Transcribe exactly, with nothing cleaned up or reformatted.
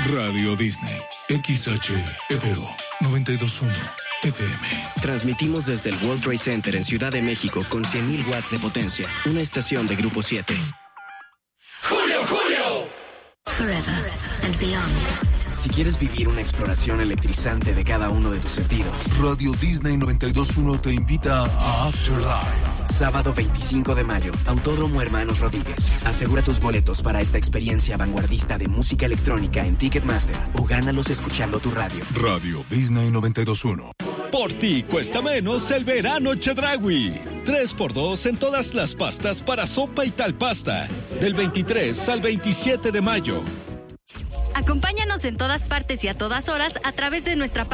Radio Disney, X H F O noventa y dos punto uno F M. Transmitimos desde el World Trade Center en Ciudad de México con cien mil watts de potencia. Una estación de Grupo siete. ¡Julio, Julio! Forever and beyond. Si quieres vivir una exploración electrizante de cada uno de tus sentidos, Radio Disney noventa y dos punto uno te invita a Afterlife. Sábado veinticinco de mayo, Autódromo Hermanos Rodríguez. Asegura tus boletos para esta experiencia vanguardista de música electrónica en Ticketmaster o gánalos escuchando tu radio. Radio Disney noventa y dos punto uno. Por ti cuesta menos el verano Chedraui. tres por dos en todas las pastas para sopa y tal pasta. Del veintitrés al veintisiete de mayo. Acompáñanos en todas partes y a todas horas a través de nuestra